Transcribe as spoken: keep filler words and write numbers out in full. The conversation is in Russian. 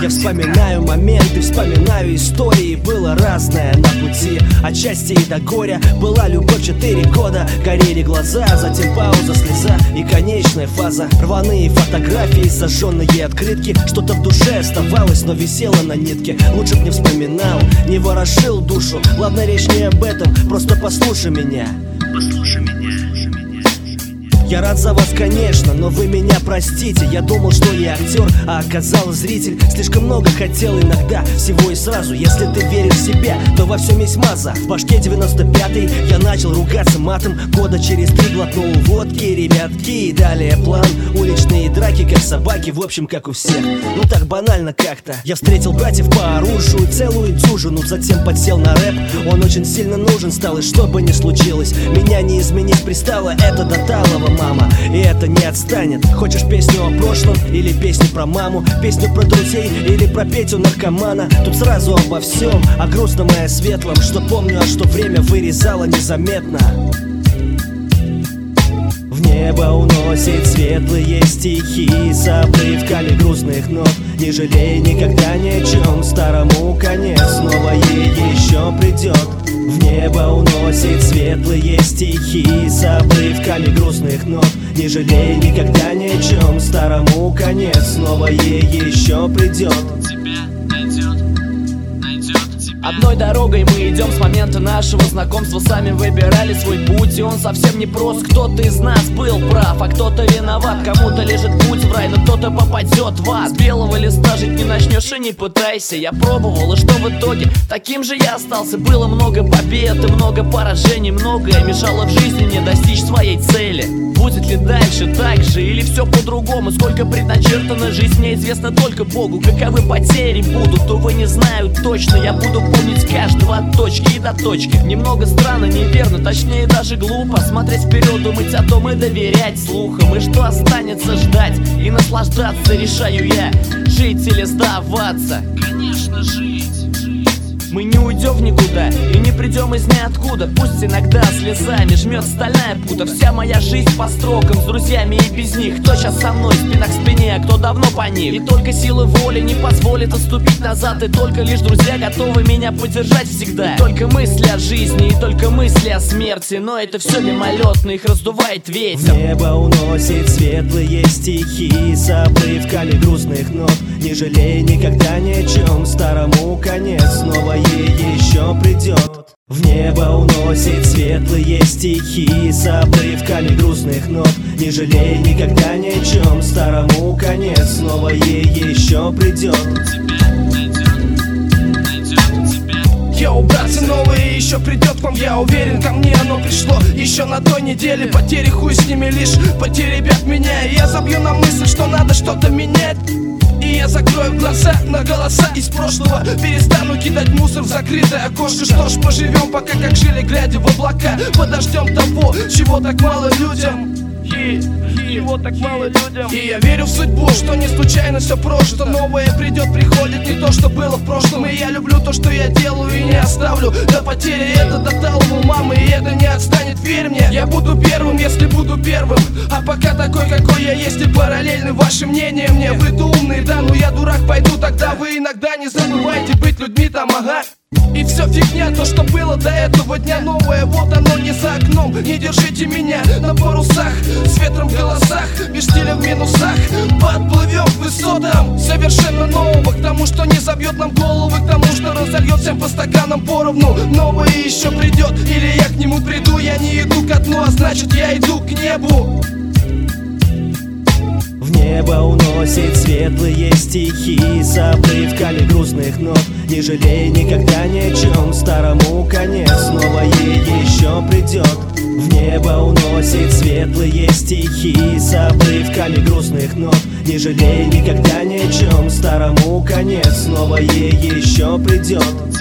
Я вспоминаю моменты, вспоминаю истории. Было разное на пути, от счастья и до горя. Была любовь четыре года, горели глаза, затем пауза, слеза и конечная фаза. Рваные фотографии, сожженные открытки. Что-то в душе оставалось, но висело на нитке. Лучше б не вспоминал, не ворошил душу. Ладно, речь не об этом, просто послушай меня. Послушай меня. Я рад за вас, конечно, но вы меня простите. Я думал, что я актер, а оказался зритель. Слишком много хотел иногда, всего и сразу. Если ты веришь в себя, то во всем есть маза. В башке девяносто пятый, я начал ругаться матом. Года через три глотнул водки, ребятки. И далее план, уличные драки, как собаки. В общем, как у всех, ну так банально как-то. Я встретил братьев по оружию, целую дюжину. Затем подсел на рэп, он очень сильно нужен стал. И что бы ни случилось, меня не изменить пристало. Это до талого, мама, и это не отстанет. Хочешь песню о прошлом или песню про маму? Песню про друзей или про Петю наркомана? Тут сразу обо всем, о грустном и о светлом. Что помню, а что время вырезало незаметно. В небо уносит светлые стихи с обрывками грустных нот. Не жалей никогда ни о чем, старому конец, новое еще придет. В небо уносит светлые стихи с обрывками грустных нот. Не жалей никогда ни о чем, старому конец, новое еще придет. Тебя найдет, найдет тебя. Одной дорогой мы идем с момента нашего знакомства. Сами выбирали свой путь, и он совсем не прост. Кто-то из нас был прав, а кто-то виноват. Кому-то лежит путь в рай, но кто-то попадет в ад. С белого листа жить не начнешь и не пытайся. Я пробовал, и что в итоге? Таким же я остался. Было много побед и много поражений. Многое мешало в жизни мне достичь своей цели. Будет ли дальше так же или все по-другому? Сколько предначертано, жизнь мне известна только Богу. Каковы потери будут, увы, не знаю точно. Я буду помнить каждого от точки и до точки. Немного странно, неверно, точнее даже глупо смотреть вперед, думать о том и доверять слухам. И что останется, ждать и наслаждаться, решаю я. Жить или сдаваться? Конечно, жить. Мы не уйдем в никуда и не придем из ниоткуда. Пусть иногда слезами жмет стальная пута. Вся моя жизнь по строкам, с друзьями и без них. Кто сейчас со мной, спина к спине, а кто давно по ним. И только силы воли не позволит отступить назад. И только лишь друзья готовы меня поддержать всегда. И только мысли о жизни, и только мысли о смерти. Но это все мимолетно, их раздувает ветер. В небо уносит светлые стихи с обрывками грустных нот. Не жалей никогда ни о чем, старому конец, новое еще придет. В небо уносит светлые стихи с обрывками грустных нот. Не жалей никогда ни о чем, старому конец, новое еще придет. Йоу, братцы, новое еще придет к вам, я уверен, ко мне оно пришло еще на той неделе. Потери хуй с ними, лишь потеребят меня. И я забью на мысль, что надо что-то менять. И я закрою глаза на голоса из прошлого. Перестану кидать мусор в закрытое окошко. Что ж, поживем пока как жили, глядя в облака. Подождем того, чего так мало людям. И, и, чего так мало людям. И я верю в судьбу, что не случайно все прошло. Новое придет, приходит, не то, что было в прошлом. И я люблю то, что я делаю, и не оставлю до потери. Это до талого мамы, и это не отстанет, верь мне. Я буду первым, если буду первым. А пока такой, какой я есть, и параллельны ваши мнения мне. Вы-то умные, да, но я дурак, пойду тогда. Вы иногда не забывайте быть людьми там, ага. И все фигня, то, что было до этого дня. Новое, вот оно не за окном. Не держите меня на парусах, с ветром в голосах, без стиля в минусах. Подплывем к высотам совершенно нового, к тому, что не забьет нам головы, к тому, что разольет всем по стаканам поровну. Новое еще придет, или я к нему приду. Я не иду ко дну, а значит я иду к небу. В небо уносит светлые стихи с обрывками грустных нот. Не жалей никогда ни о чем, старому конец, новое еще придет. В небо уносит светлые стихи с обрывками грустных нот. Не жалей никогда ни о чем, старому конец, новое еще придет.